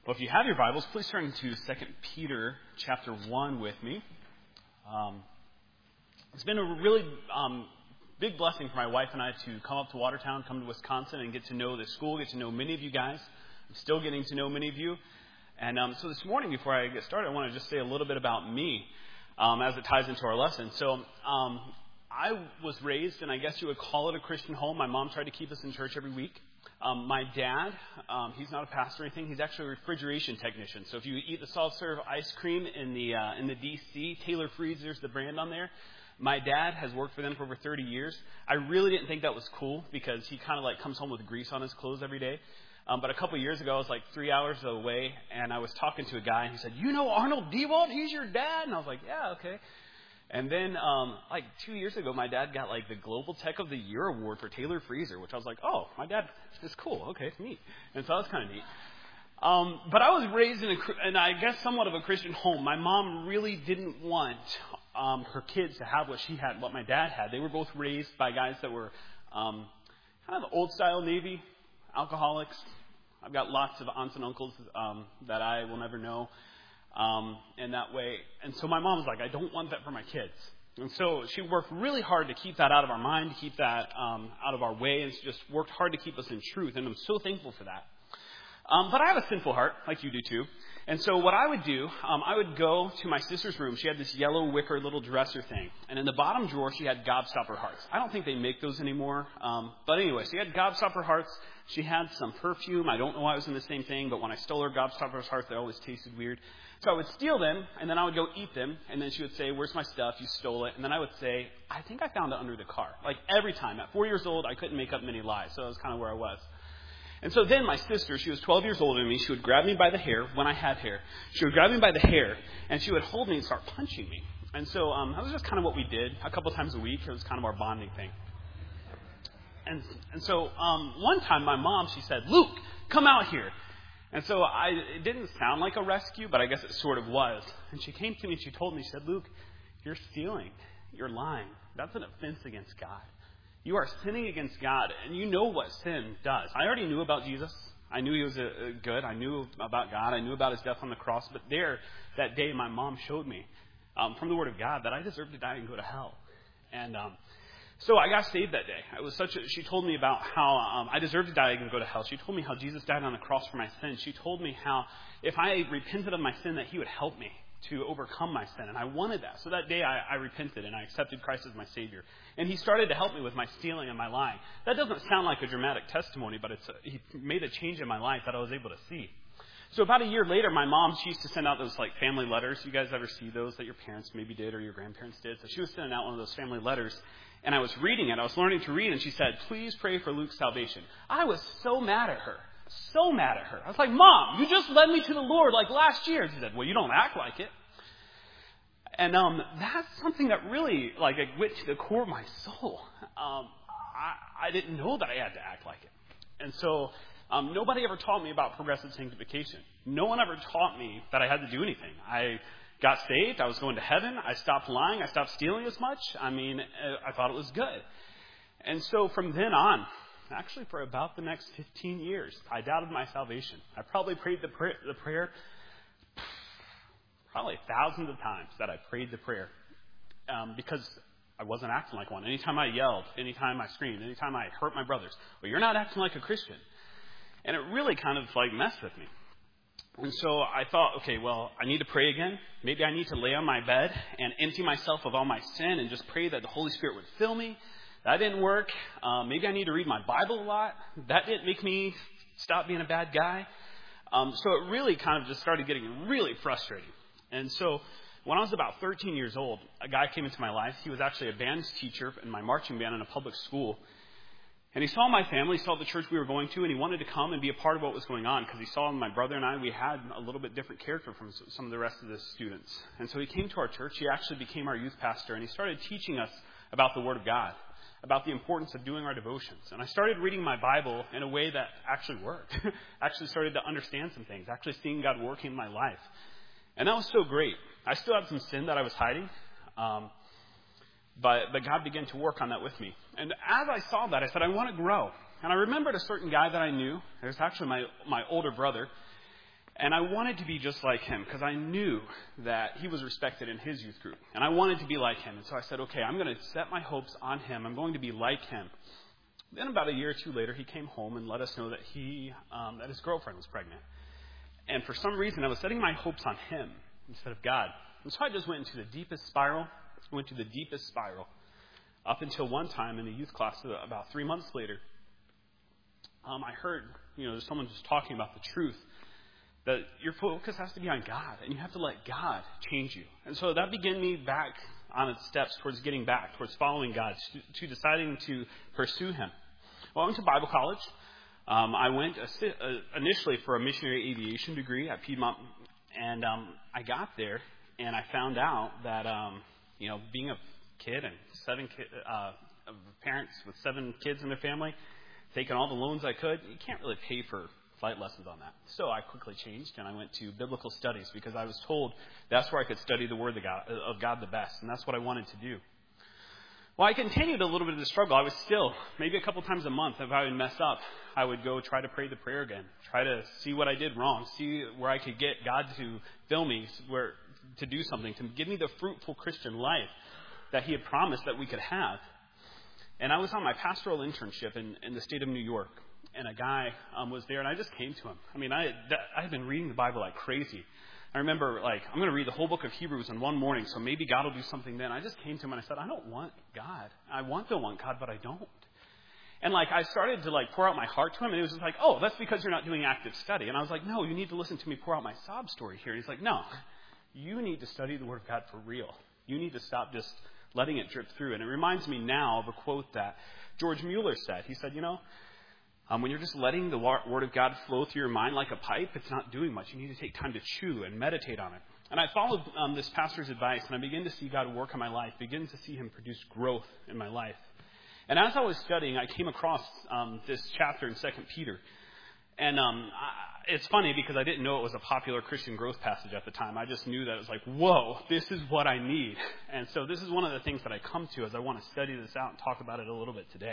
Well, if you have your Bibles, please turn to 2 Peter chapter 1 with me. It's been a really big blessing for my wife and I to come up to Watertown, come to Wisconsin, and get to know the school, get to know many of you guys. I'm still getting to know many of you. And so this morning, before I get started, I want to just say a little bit about me as it ties into our lesson. So I was raised, and I guess you would call it a Christian home. My mom tried to keep us in church every week. My dad, he's not a pastor or anything. He's actually a refrigeration technician. So if you eat the soft serve ice cream in the DC, Taylor Freezer's the brand on there. My dad has worked for them for over 30 years. I really didn't think that was cool because he kind of like comes home with grease on his clothes every day. But a couple of years ago, I was like 3 hours away, and I was talking to a guy, and he said, "You know Arnold Dewalt? He's your dad?" And I was like, "Yeah, okay." And then, like 2 years ago, my dad got like the Global Tech of the Year award for Taylor Freezer, which I was like, "Oh, my dad is cool. Okay, it's neat." And so that was kind of neat. But I was raised in I guess somewhat of a Christian home. My mom really didn't want her kids to have what she had, what my dad had. They were both raised by guys that were kind of old style Navy, alcoholics. I've got lots of aunts and uncles that I will never know. In that way. And so my mom was like, "I don't want that for my kids." And so she worked really hard to keep that out of our mind, to keep that out of our way, and just worked hard to keep us in truth. And I'm so thankful for that. But I have a sinful heart, like you do too. And so what I would do, I would go to my sister's room. She had this yellow wicker little dresser thing. And in the bottom drawer, she had Gobstopper hearts. I don't think they make those anymore. But anyway, she had Gobstopper hearts. She had some perfume. I don't know why it was in the same thing, but when I stole her Gobstopper hearts, they always tasted weird. So I would steal them, and then I would go eat them. And then she would say, "Where's my stuff? You stole it." And then I would say, "I think I found it under the car." Like every time. At 4 years old, I couldn't make up many lies. So that was kind of where I was. And so then my sister, she was 12 years older than me. She would grab me by the hair when I had hair. She would grab me by the hair, and she would hold me and start punching me. And so that was just kind of what we did a couple times a week. It was kind of our bonding thing. And so one time my mom, she said, "Luke, come out here." And so it didn't sound like a rescue, but I guess it sort of was. And she came to me and she told me, she said, "Luke, you're stealing. You're lying. That's an offense against God. You are sinning against God, and you know what sin does." I already knew about Jesus. I knew he was good. I knew about God. I knew about his death on the cross. But that day, my mom showed me from the Word of God that I deserved to die and go to hell. And so I got saved that day. It was she told me about how I deserved to die and go to hell. She told me how Jesus died on the cross for my sins. She told me how if I repented of my sin, that he would help me to overcome my sin. And I wanted that. So that day I repented and I accepted Christ as my Savior. And he started to help me with my stealing and my lying. That doesn't sound like a dramatic testimony, but he made a change in my life that I was able to see. So about a year later, my mom, she used to send out those like family letters. You guys ever see those that your parents maybe did or your grandparents did? So she was sending out one of those family letters. And I was reading it. I was learning to read. And she said, "Please pray for Luke's salvation." I was so mad at her. So mad at her. I was like, "Mom, you just led me to the Lord like last year." And she said, "Well, you don't act like it." And that's something that really like it went to the core of my soul. I didn't know that I had to act like it. And so nobody ever taught me about progressive sanctification. No one ever taught me that I had to do anything. I got saved. I was going to heaven. I stopped lying. I stopped stealing as much. I mean, I thought it was good. And so from then on, actually for about the next 15 years, I doubted my salvation. I probably prayed the prayer probably thousands of times that I prayed the prayer because I wasn't acting like one. Anytime I yelled, anytime I screamed, anytime I hurt my brothers, "Well, you're not acting like a Christian." And it really kind of like messed with me. And so I thought, okay, well, I need to pray again. Maybe I need to lay on my bed and empty myself of all my sin and just pray that the Holy Spirit would fill me. That didn't work. Maybe I need to read my Bible a lot. That didn't make me stop being a bad guy. So it really kind of just started getting really frustrating. And so when I was about 13 years old, a guy came into my life. He was actually a band teacher in my marching band in a public school. And he saw my family, saw the church we were going to, and he wanted to come and be a part of what was going on because he saw my brother and I, we had a little bit different character from some of the rest of the students. And so he came to our church. He actually became our youth pastor, and he started teaching us about the Word of God, about the importance of doing our devotions. And I started reading my Bible in a way that actually worked. Actually started to understand some things, actually seeing God working in my life. And that was so great. I still had some sin that I was hiding. But God began to work on that with me. And as I saw that, I said, I want to grow. And I remembered a certain guy that I knew. It was actually my older brother. And I wanted to be just like him because I knew that he was respected in his youth group. And I wanted to be like him. And so I said, okay, I'm going to set my hopes on him. I'm going to be like him. Then about a year or two later, he came home and let us know that that his girlfriend was pregnant. And for some reason, I was setting my hopes on him instead of God. And so I just went into the deepest spiral. Up until one time in the youth class, about 3 months later, I heard, there's someone just talking about the truth, that your focus has to be on God, and you have to let God change you. And so that began me back on its steps towards getting back, towards following God, to deciding to pursue Him. Well, I went to Bible college. I went initially for a missionary aviation degree at Piedmont, and I got there, and I found out that, being a kid and parents with 7 kids in their family, taking all the loans I could, you can't really pay for flight lessons on that. So I quickly changed, and I went to biblical studies because I was told that's where I could study the Word of God the best, and that's what I wanted to do. Well, I continued a little bit of the struggle. I was still, maybe a couple times a month, if I would mess up, I would go try to pray the prayer again, try to see what I did wrong, see where I could get God to fill me, to do something, to give me the fruitful Christian life that He had promised that we could have. And I was on my pastoral internship in the state of New York, and a guy was there, and I just came to him. I mean, I had been reading the Bible like crazy. I remember, I'm going to read the whole book of Hebrews in one morning, so maybe God will do something then. I just came to him, and I said, I don't want God. I want God, but I don't. And, I started to, pour out my heart to him, and he was just like, oh, that's because you're not doing active study. And I was like, no, you need to listen to me pour out my sob story here. And he's like, no, you need to study the Word of God for real. You need to stop just letting it drip through. And it reminds me now of a quote that George Mueller said. He said, when you're just letting the Word of God flow through your mind like a pipe, it's not doing much. You need to take time to chew and meditate on it. And I followed this pastor's advice, and I began to see God work in my life, begin to see Him produce growth in my life. And as I was studying, I came across this chapter in 2 Peter. And it's funny because I didn't know it was a popular Christian growth passage at the time. I just knew that it was like, whoa, this is what I need. And so this is one of the things that I come to as I want to study this out and talk about it a little bit today.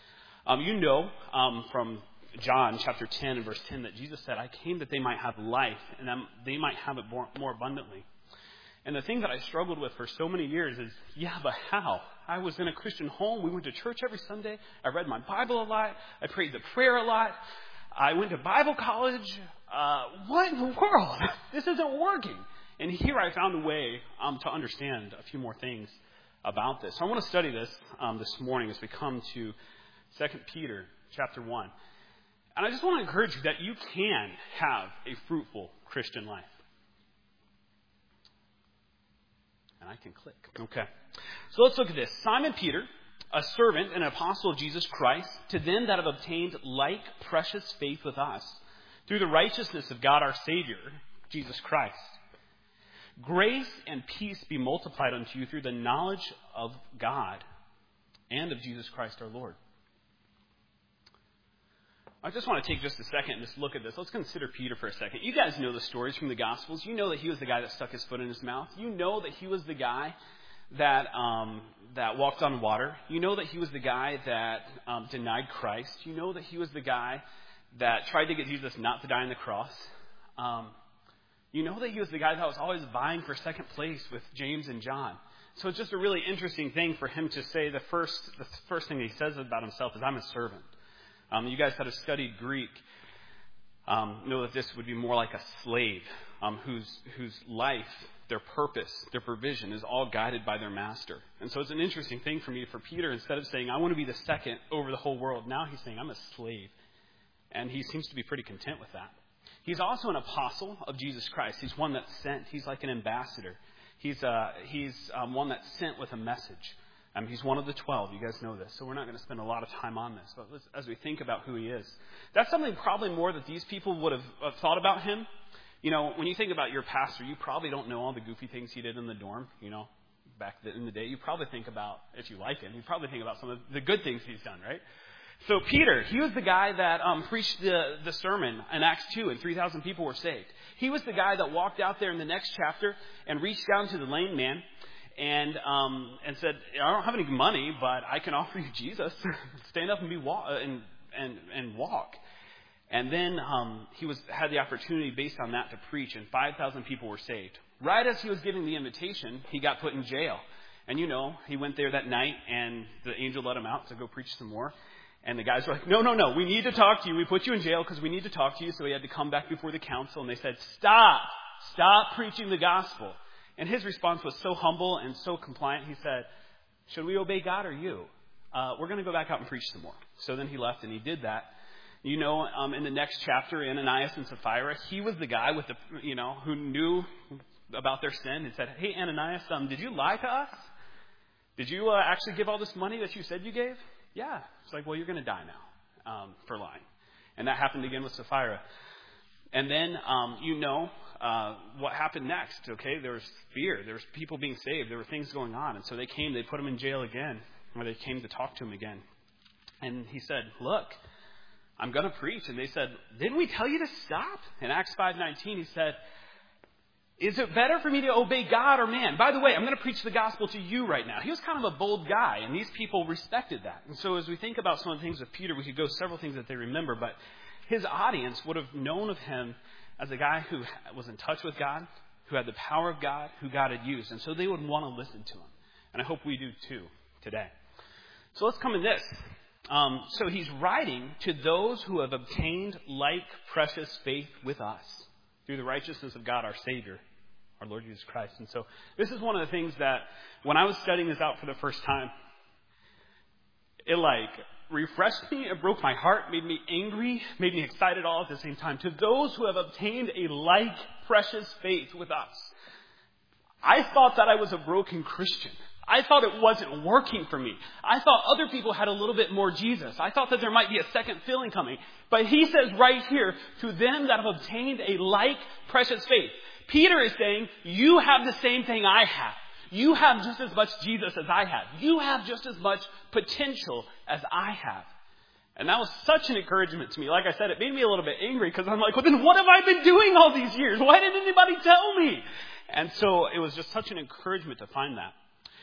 From John chapter 10 and verse 10 that Jesus said, I came that they might have life and that they might have it more abundantly. And the thing that I struggled with for so many years is, but how? I was in a Christian home. We went to church every Sunday. I read my Bible a lot. I prayed the prayer a lot. I went to Bible college. What in the world? This isn't working. And here I found a way to understand a few more things about this. So I want to study this this morning as we come to 2 Peter chapter 1. And I just want to encourage you that you can have a fruitful Christian life. And I can click. Okay. So let's look at this. Simon Peter, a servant and an apostle of Jesus Christ, to them that have obtained like precious faith with us, through the righteousness of God our Savior, Jesus Christ. Grace and peace be multiplied unto you through the knowledge of God and of Jesus Christ our Lord. I just want to take just a second and just look at this. Let's consider Peter for a second. You guys know the stories from the Gospels. You know that he was the guy that stuck his foot in his mouth. You know that he was the guy that walked on water. You know that he was the guy that denied Christ. You know that he was the guy that tried to get Jesus not to die on the cross. You know that he was the guy that was always vying for second place with James and John. So it's just a really interesting thing for him to say the first thing he says about himself is, I'm a servant. You guys that have studied Greek know that this would be more like a slave whose life, their purpose, their provision is all guided by their master. And so it's an interesting thing for me, for Peter, instead of saying, I want to be the second over the whole world, now he's saying, I'm a slave. And he seems to be pretty content with that. He's also an apostle of Jesus Christ. He's one that's sent. He's like an ambassador. He's one that's sent with a message. He's one of the 12. You guys know this. So we're not going to spend a lot of time on this. But as we think about who he is, that's something probably more that these people would have thought about him. When you think about your pastor, you probably don't know all the goofy things he did in the dorm, back in the day. You probably think about, if you like him, you probably think about some of the good things he's done, right? So Peter, he was the guy that preached the sermon in Acts 2 and 3,000 people were saved. He was the guy that walked out there in the next chapter and reached down to the lame man and said, I don't have any money, but I can offer you Jesus. Stand up and walk. And then he had the opportunity based on that to preach, and 5,000 people were saved. Right as he was giving the invitation, he got put in jail. And he went there that night, and the angel let him out to go preach some more. And the guys were like, no, we need to talk to you. We put you in jail because we need to talk to you. So he had to come back before the council, and they said, stop preaching the gospel. And his response was so humble and so compliant. He said, should we obey God or you? We're going to go back out and preach some more. So then he left, and he did that. In the next chapter, Ananias and Sapphira, he was the guy with who knew about their sin and said, hey, Ananias, did you lie to us? Did you actually give all this money that you said you gave? Yeah. It's like, well, you're going to die now for lying. And that happened again with Sapphira. And then, what happened next, okay? There was fear. There was people being saved. There were things going on. And so they put him in jail again, or they came to talk to him again. And he said, look, I'm going to preach. And they said, didn't we tell you to stop? In Acts 5:19, he said, is it better for me to obey God or man? By the way, I'm going to preach the gospel to you right now. He was kind of a bold guy, and these people respected that. And so as we think about some of the things with Peter, we could go several things that they remember, but his audience would have known of him as a guy who was in touch with God, who had the power of God, who God had used. And so they would want to listen to him. And I hope we do too today. So let's come to this. So he's writing to those who have obtained like precious faith with us through the righteousness of God, our Savior, our Lord Jesus Christ. And so this is one of the things that when I was studying this out for the first time, it refreshed me, it broke my heart, made me angry, made me excited all at the same time. To those who have obtained a like precious faith with us. I thought that I was a broken Christian. I thought it wasn't working for me. I thought other people had a little bit more Jesus. I thought that there might be a second filling coming. But he says right here, to them that have obtained a like precious faith. Peter is saying, you have the same thing I have. You have just as much Jesus as I have. You have just as much potential as I have. And that was such an encouragement to me. Like I said, it made me a little bit angry because I'm like, well, then what have I been doing all these years? Why didn't anybody tell me? And so it was just such an encouragement to find that.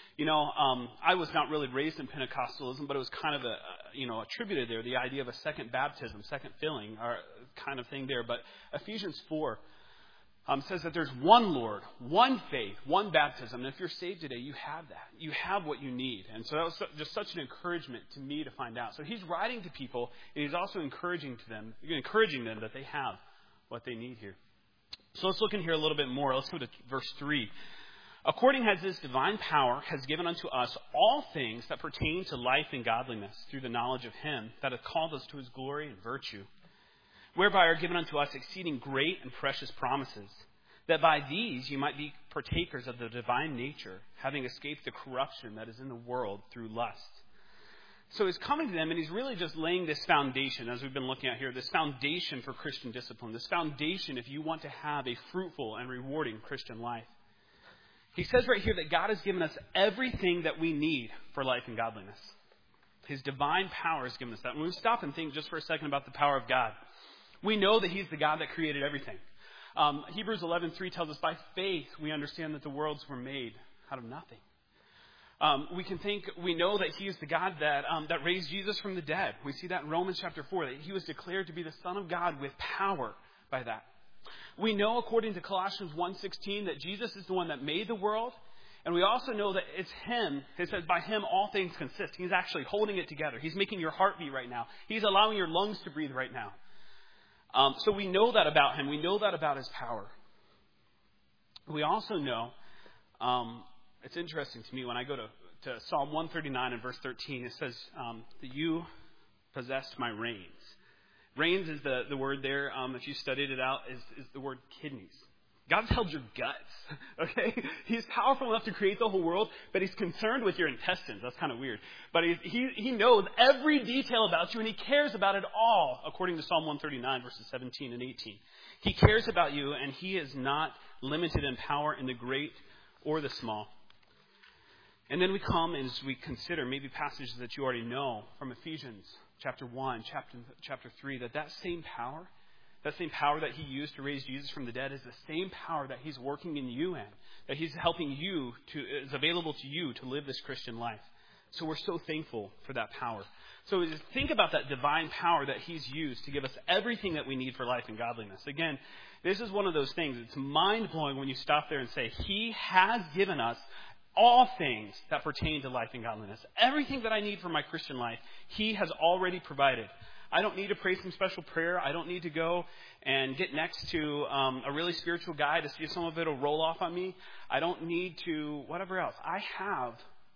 I was not really raised in Pentecostalism, but it was kind of attributed there, the idea of a second baptism, second filling, or kind of thing there. But Ephesians 4 says that there's one Lord, one faith, one baptism. And if you're saved today, you have that. You have what you need. And so that was just such an encouragement to me to find out. So he's writing to people, and he's also encouraging them that they have what they need here. So let's look in here a little bit more. Let's go to verse 3. According as his divine power has given unto us all things that pertain to life and godliness through the knowledge of him that hath called us to his glory and virtue, whereby are given unto us exceeding great and precious promises, that by these you might be partakers of the divine nature, having escaped the corruption that is in the world through lust. So he's coming to them, and he's really just laying this foundation, as we've been looking at here, this foundation for Christian discipline, this foundation if you want to have a fruitful and rewarding Christian life. He says right here that God has given us everything that we need for life and godliness. His divine power has given us that. When we stop and think just for a second about the power of God, we know that he's the God that created everything. Hebrews 11:3 tells us by faith we understand that the worlds were made out of nothing. We know that he is the God that raised Jesus from the dead. We see that in Romans chapter 4, that he was declared to be the Son of God with power by that. We know, according to Colossians 1:16, that Jesus is the one that made the world. And we also know that it's him. It says, by him all things consist. He's actually holding it together. He's making your heart beat right now. He's allowing your lungs to breathe right now. So we know that about him. We know that about his power. We also know, it's interesting to me when I go to Psalm 139 and verse 13, it says that you possessed my reins. Reins is the word there, if you studied it out, is the word kidneys. God's held your guts, okay? He's powerful enough to create the whole world, but he's concerned with your intestines. That's kind of weird. But he knows every detail about you, and he cares about it all, according to Psalm 139, verses 17 and 18. He cares about you, and he is not limited in power in the great or the small. And then we come as we consider maybe passages that you already know from Ephesians chapter 1, chapter 3, that same power that he used to raise Jesus from the dead is the same power that he's working in you in, that he's helping you is available to you to live this Christian life. So we're so thankful for that power. So just think about that divine power that he's used to give us everything that we need for life and godliness. Again, this is one of those things. It's mind-blowing when you stop there and say, he has given us all things that pertain to life and godliness. Everything that I need for my Christian life, he has already provided. I don't need to pray some special prayer. I don't need to go and get next to a really spiritual guy to see if some of it will roll off on me. I don't need to whatever else. I have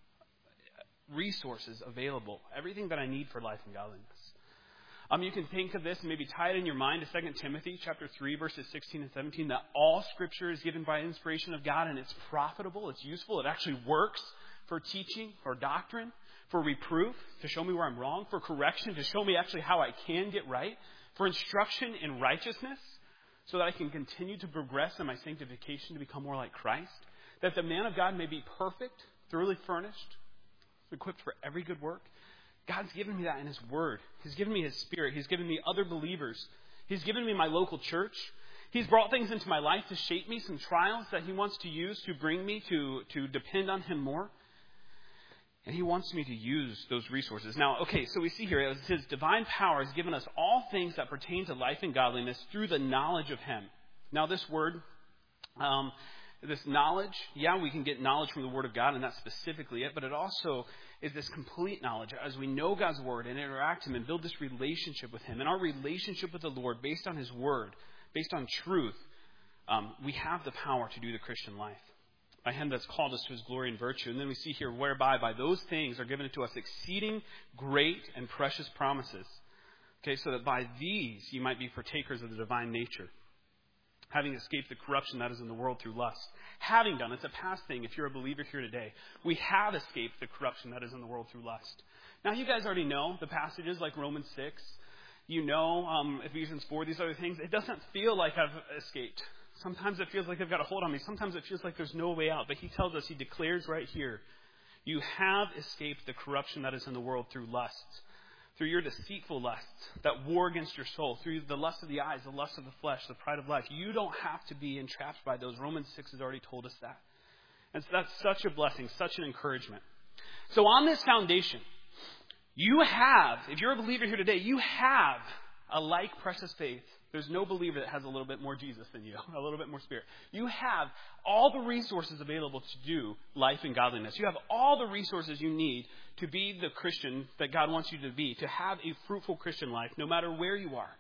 resources available, everything that I need for life and godliness. You can think of this and maybe tie it in your mind to 2 Timothy chapter 3, verses 16 and 17, that all Scripture is given by inspiration of God and it's profitable, it's useful, it actually works for teaching, for doctrine, for reproof, to show me where I'm wrong, for correction, to show me actually how I can get right, for instruction in righteousness, so that I can continue to progress in my sanctification to become more like Christ, that the man of God may be perfect, thoroughly furnished, equipped for every good work. God's given me that in his word. He's given me his Spirit. He's given me other believers. He's given me my local church. He's brought things into my life to shape me, some trials that he wants to use to bring me to depend on him more. And he wants me to use those resources. Now, okay, so we see here, it says, divine power has given us all things that pertain to life and godliness through the knowledge of him. Now, this word, this knowledge, yeah, we can get knowledge from the Word of God, and that's specifically it, but it also is this complete knowledge as we know God's Word and interact Him and build this relationship with Him. And our relationship with the Lord, based on His Word, based on truth, we have the power to do the Christian life. By Him that's called us to His glory and virtue. And then we see here, whereby by those things are given to us exceeding great and precious promises. Okay, so that by these you might be partakers of the divine nature, having escaped the corruption that is in the world through lust. Having done, it's a past thing if you're a believer here today. We have escaped the corruption that is in the world through lust. Now, you guys already know the passages like Romans 6. You know Ephesians 4, these other things. It doesn't feel like I've escaped. Sometimes it feels like they've got a hold on me. Sometimes it feels like there's no way out. But he tells us, he declares right here, you have escaped the corruption that is in the world through lust. Through your deceitful lusts that war against your soul, through the lust of the eyes, the lust of the flesh, the pride of life. You don't have to be entrapped by those. Romans 6 has already told us that. And so that's such a blessing, such an encouragement. So on this foundation, you have, if you're a believer here today, you have a like precious faith. There's no believer that has a little bit more Jesus than you, a little bit more Spirit. You have all the resources available to do life and godliness. You have all the resources you need to be the Christian that God wants you to be, to have a fruitful Christian life, no matter where you are,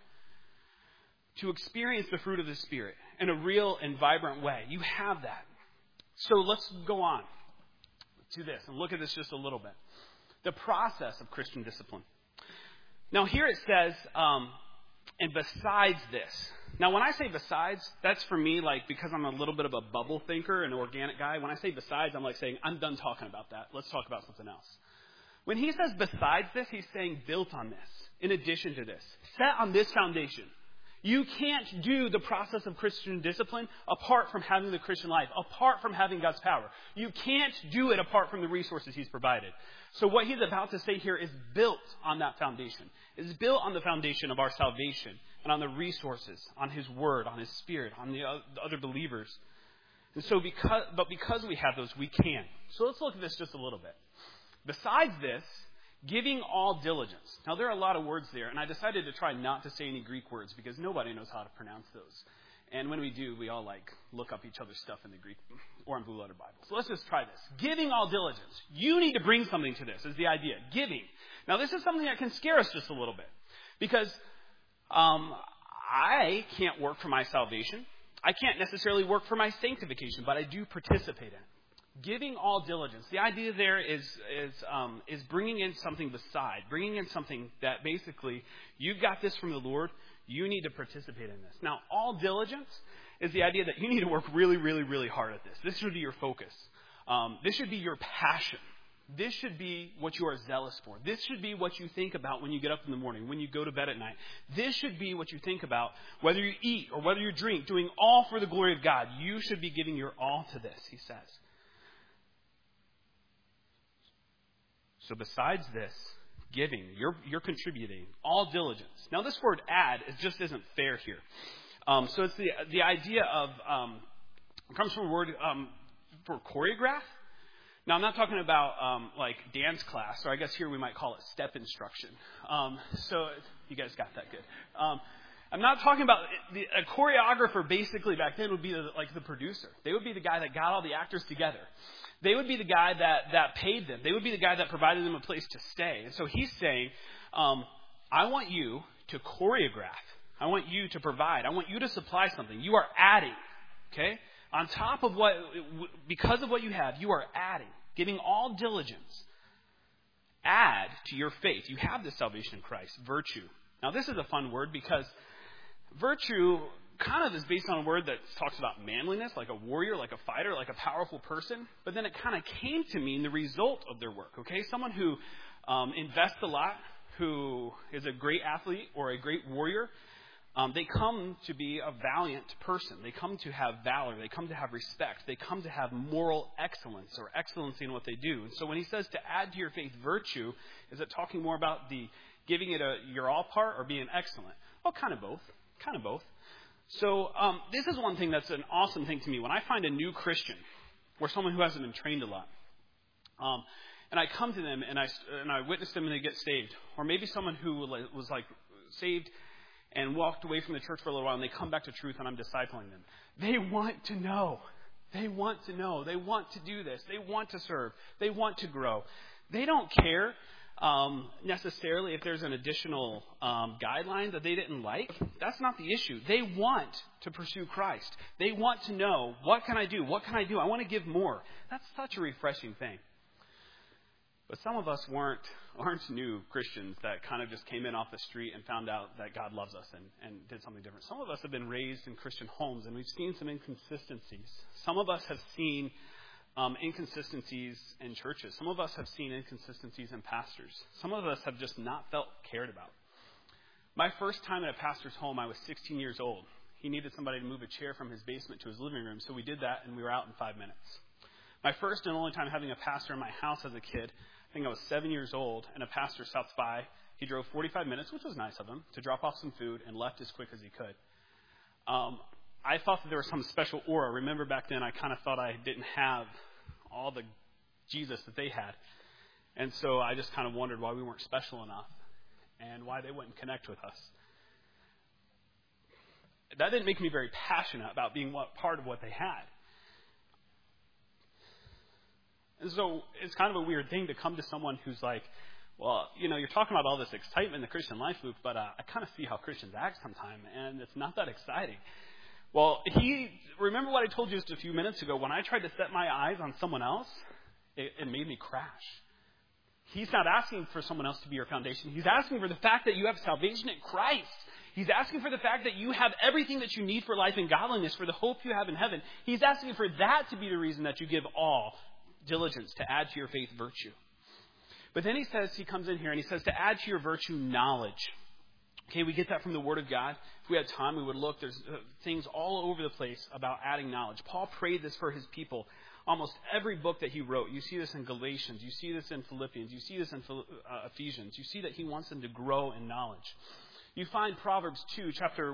to experience the fruit of the Spirit in a real and vibrant way. You have that. So let's go on to this and look at this just a little bit. The process of Christian discipline. Now here it says, and besides this. Now, when I say besides, that's for me, like, because I'm a little bit of a bubble thinker, an organic guy. When I say besides, I'm like saying, I'm done talking about that. Let's talk about something else. When he says besides this, he's saying built on this, in addition to this, set on this foundation. You can't do the process of Christian discipline apart from having the Christian life, apart from having God's power. You can't do it apart from the resources He's provided. So what he's about to say here is built on that foundation. It's built on the foundation of our salvation and on the resources, on His Word, on His Spirit, on the other believers. And so because we have those, we can. So let's look at this just a little bit. Besides this, giving all diligence. Now, there are a lot of words there, and I decided to try not to say any Greek words because nobody knows how to pronounce those. And when we do, we all look up each other's stuff in the Greek or in Blue Letter Bible. So let's just try this. Giving all diligence. You need to bring something to this, is the idea. Giving. Now, this is something that can scare us just a little bit because I can't work for my salvation. I can't necessarily work for my sanctification, but I do participate in it. Giving all diligence. The idea there is bringing in something beside, bringing in something that basically you've got this from the Lord. You need to participate in this. Now, all diligence is the idea that you need to work really, really, really hard at this. This should be your focus. This should be your passion. This should be what you are zealous for. This should be what you think about when you get up in the morning, when you go to bed at night. This should be what you think about whether you eat or whether you drink, doing all for the glory of God. You should be giving your all to this, he says. So besides this, giving, you're contributing, all diligence. Now this word add just isn't fair here. So it's the idea of, it comes from a word for choreograph. Now, I'm not talking about like dance class, or I guess here we might call it step instruction. So you guys got that good. I'm not talking about a choreographer. Basically, back then would be like the producer. They would be the guy that got all the actors together. They would be the guy that paid them. They would be the guy that provided them a place to stay. And so he's saying, I want you to choreograph. I want you to provide. I want you to supply something. You are adding, okay? On top of because of what you have, you are adding, giving all diligence. Add to your faith. You have this salvation in Christ, virtue. Now, this is a fun word because virtue kind of is based on a word that talks about manliness, like a warrior, like a fighter, like a powerful person. But then it kind of came to mean the result of their work, okay? Someone who invests a lot, who is a great athlete or a great warrior, they come to be a valiant person. They come to have valor. They come to have respect. They come to have moral excellence or excellency in what they do. And so when he says to add to your faith virtue, is it talking more about the giving it your all part or being excellent? Well, kind of both. Kind of both. So this is one thing that's an awesome thing to me. When I find a new Christian or someone who hasn't been trained a lot, and I come to them and I witness them and they get saved, or maybe someone who was like saved and walked away from the church for a little while, and they come back to truth, and I'm discipling them. They want to know. They want to know. They want to do this. They want to serve. They want to grow. They don't care necessarily if there's an additional guideline that they didn't like. That's not the issue. They want to pursue Christ. They want to know, what can I do? What can I do? I want to give more. That's such a refreshing thing. But some of us aren't new Christians that kind of just came in off the street and found out that God loves us and did something different. Some of us have been raised in Christian homes, and we've seen some inconsistencies. Some of us have seen inconsistencies in churches. Some of us have seen inconsistencies in pastors. Some of us have just not felt cared about. My first time at a pastor's home, I was 16 years old. He needed somebody to move a chair from his basement to his living room, so we did that, and we were out in 5 minutes. My first and only time having a pastor in my house as a kid, I think I was 7 years old, and a pastor stopped by. He drove 45 minutes, which was nice of him, to drop off some food and left as quick as he could. I thought that there was some special aura. Remember back then I kind of thought I didn't have all the Jesus that they had. And so I just kind of wondered why we weren't special enough and why they wouldn't connect with us. That didn't make me very passionate about being part of what they had. And so it's kind of a weird thing to come to someone who's like, well, you're talking about all this excitement in the Christian life, Luke, but I kind of see how Christians act sometimes, and it's not that exciting. Well, remember what I told you just a few minutes ago? When I tried to set my eyes on someone else, it made me crash. He's not asking for someone else to be your foundation. He's asking for the fact that you have salvation in Christ. He's asking for the fact that you have everything that you need for life and godliness, for the hope you have in heaven. He's asking for that to be the reason that you give all diligence, to add to your faith virtue. But then he comes in here and he says to add to your virtue knowledge. Okay, we get that from the Word of God. If we had time, we would look. There's things all over the place about adding knowledge. Paul prayed this for his people. Almost every book that he wrote, you see this in Galatians, you see this in Philippians, you see this in Ephesians. You see that he wants them to grow in knowledge. You find Proverbs chapter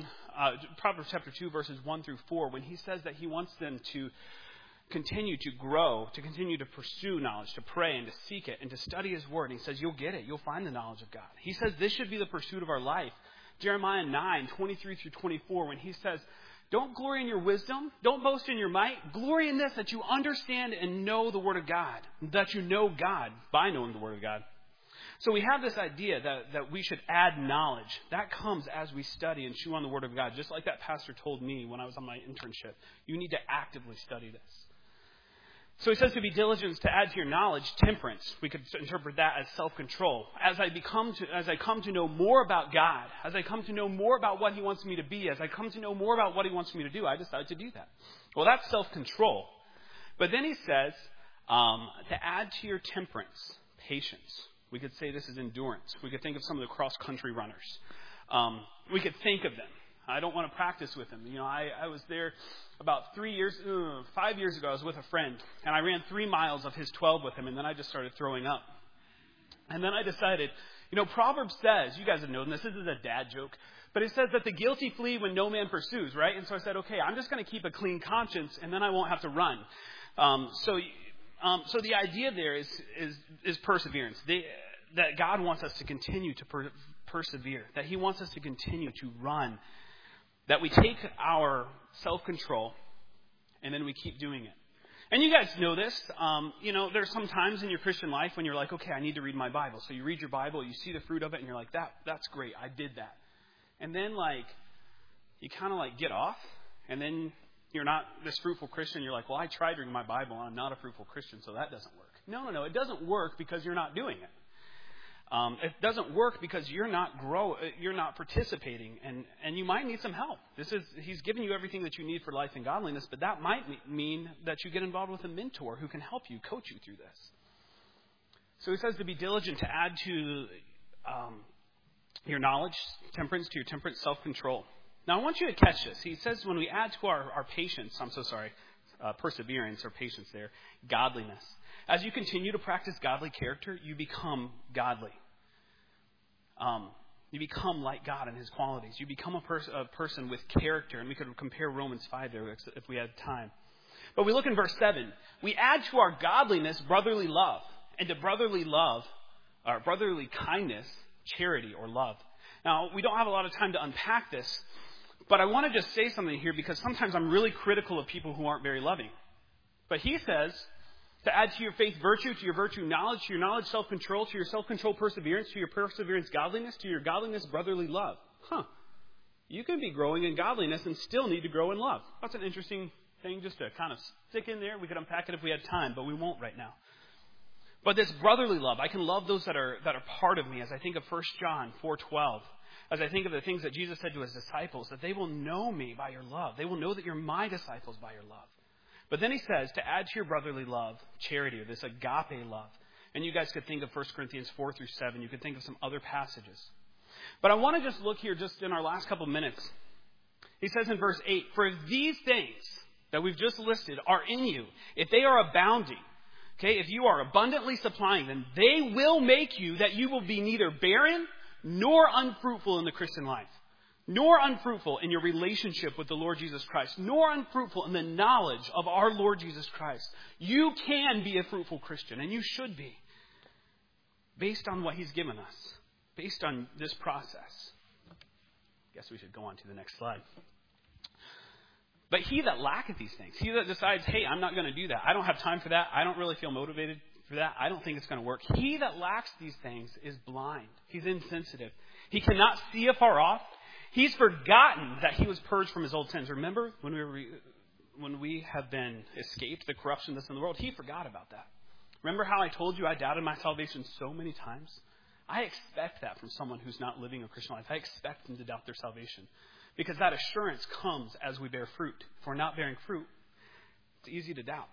2, verses 1 through 4, when he says that he wants them to continue to grow, to continue to pursue knowledge, to pray and to seek it and to study his word. And he says, you'll get it. You'll find the knowledge of God. He says this should be the pursuit of our life. Jeremiah 9, 23 through 24, when he says, don't glory in your wisdom. Don't boast in your might. Glory in this, that you understand and know the word of God, that you know God by knowing the word of God. So we have this idea that we should add knowledge. That comes as we study and chew on the word of God. Just like that pastor told me when I was on my internship. You need to actively study this. So he says to be diligent, to add to your knowledge, temperance. We could interpret that as self-control. As I come to know more about God, as I come to know more about what he wants me to be, as I come to know more about what he wants me to do, I decide to do that. Well, that's self-control. But then he says to add to your temperance, patience. We could say this is endurance. We could think of some of the cross-country runners. We could think of them. I don't want to practice with them. I was there about 5 years ago. I was with a friend, and I ran 3 miles of his 12 with him, and then I just started throwing up. And then I decided, Proverbs says, you guys have known this is a dad joke, but it says that the guilty flee when no man pursues, right? And so I said, okay, I'm just going to keep a clean conscience, and then I won't have to run. So So the idea there is perseverance. That God wants us to continue to persevere. That He wants us to continue to run. That we take our self-control and then we keep doing it. And you guys know this. There's some times in your Christian life when you're like, okay, I need to read my Bible. So you read your Bible, you see the fruit of it, and you're like, that's great. I did that. And then you kind of get off, and then you're not this fruitful Christian. You're like, well, I tried reading my Bible, and I'm not a fruitful Christian, so that doesn't work. No. It doesn't work because you're not doing it. It doesn't work because you're not participating, and you might need some help. He's given you everything that you need for life and godliness, but that might mean that you get involved with a mentor who can help you, coach you through this. So he says to be diligent, to add to your knowledge, temperance, to your temperance, self-control. Now I want you to catch this. He says when we add to our patience, perseverance or patience there, godliness. As you continue to practice godly character, you become godly. You become like God in His qualities. You become a person with character. And we could compare Romans 5 there if we had time. But we look in verse 7. We add to our godliness brotherly love. And to brotherly love, or brotherly kindness, charity or love. Now, we don't have a lot of time to unpack this. But I want to just say something here because sometimes I'm really critical of people who aren't very loving. But he says to add to your faith virtue, to your virtue knowledge, to your knowledge self-control, to your self-control perseverance, to your perseverance godliness, to your godliness brotherly love. You can be growing in godliness and still need to grow in love. That's an interesting thing just to kind of stick in there. We could unpack it if we had time, but we won't right now. But this brotherly love, I can love those that are part of me as I think of 1 John 4:12. As I think of the things that Jesus said to His disciples, that they will know me by your love. They will know that you're my disciples by your love. But then he says to add to your brotherly love, charity, or this agape love. And you guys could think of 1 Corinthians 4-7. You could think of some other passages. But I want to just look here just in our last couple minutes. He says in verse 8, for if these things that we've just listed are in you, if they are abounding, okay, if you are abundantly supplying them, they will make you that you will be neither barren nor unfruitful in the Christian life. Nor unfruitful in your relationship with the Lord Jesus Christ, nor unfruitful in the knowledge of our Lord Jesus Christ. You can be a fruitful Christian, and you should be, based on what He's given us, based on this process. I guess we should go on to the next slide. But he that lacketh these things, he that decides, hey, I'm not going to do that. I don't have time for that. I don't really feel motivated for that. I don't think it's going to work. He that lacks these things is blind. He's insensitive. He cannot see afar off. He's forgotten that he was purged from his old sins. Remember when we have been escaped the corruption that's in the world? He forgot about that. Remember how I told you I doubted my salvation so many times? I expect that from someone who's not living a Christian life. I expect them to doubt their salvation. Because that assurance comes as we bear fruit. If we're not bearing fruit, it's easy to doubt.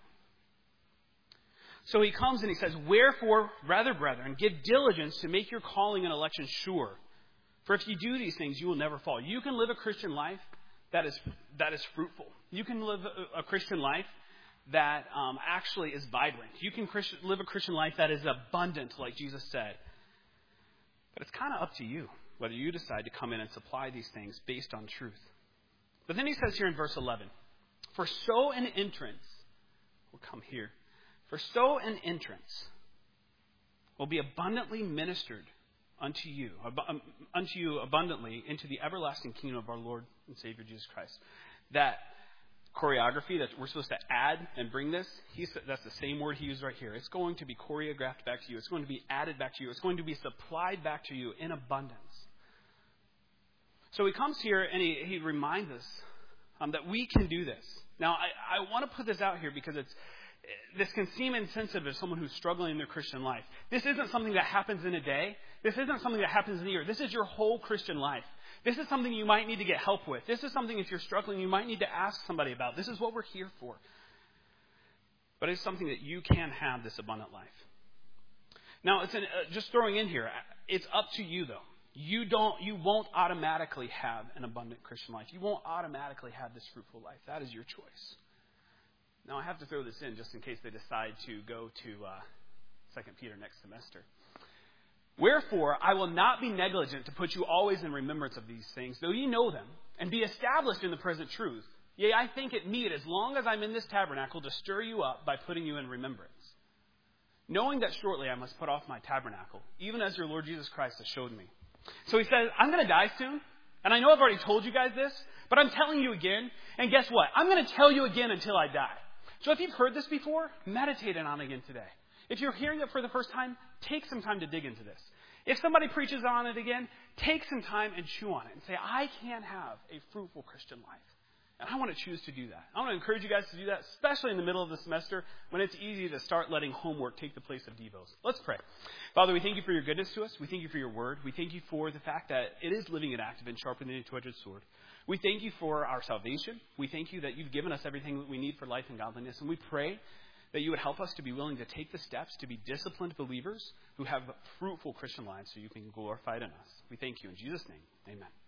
So he comes and he says, wherefore, rather, brethren, give diligence to make your calling and election sure. For if you do these things, you will never fall. You can live a Christian life that is fruitful. You can live a Christian life that actually is vibrant. You can live a Christian life that is abundant, like Jesus said. But it's kind of up to you whether you decide to come in and supply these things based on truth. But then he says here in verse 11, for so an entrance, we'll come here, for so an entrance will be abundantly ministered unto you abundantly into the everlasting kingdom of our Lord and Savior Jesus Christ. That choreography that we're supposed to add and bring this, that's the same word he used right here. It's going to be choreographed back to you. It's going to be added back to you. It's going to be supplied back to you in abundance. So he comes here and he reminds us that we can do this. Now, I want to put this out here because this can seem insensitive to someone who's struggling in their Christian life. This isn't something that happens in a day. This isn't something that happens in a year. This is your whole Christian life. This is something you might need to get help with. This is something, if you're struggling, you might need to ask somebody about. This is what we're here for. But it's something that you can have, this abundant life. Now, it's just throwing in here, it's up to you, though. You won't automatically have an abundant Christian life. You won't automatically have this fruitful life. That is your choice. Now, I have to throw this in just in case they decide to go to 2 Peter next semester. Wherefore, I will not be negligent to put you always in remembrance of these things, though ye know them, and be established in the present truth. Yea, I think it meet, as long as I'm in this tabernacle, to stir you up by putting you in remembrance. knowing that shortly I must put off my tabernacle, even as your Lord Jesus Christ has showed me. So he says, I'm going to die soon. And I know I've already told you guys this, but I'm telling you again. And guess what? I'm going to tell you again until I die. So if you've heard this before, meditate on it again today. If you're hearing it for the first time, take some time to dig into this. If somebody preaches on it again, take some time and chew on it and say, I can have a fruitful Christian life. And I want to choose to do that. I want to encourage you guys to do that, especially in the middle of the semester when it's easy to start letting homework take the place of devos. Let's pray. Father, we thank you for your goodness to us. We thank you for your word. We thank you for the fact that it is living and active and sharper than a two-edged sword. We thank you for our salvation. We thank you that you've given us everything that we need for life and godliness. And we pray that you would help us to be willing to take the steps to be disciplined believers who have fruitful Christian lives so you can glorify it in us. We thank you in Jesus' name. Amen.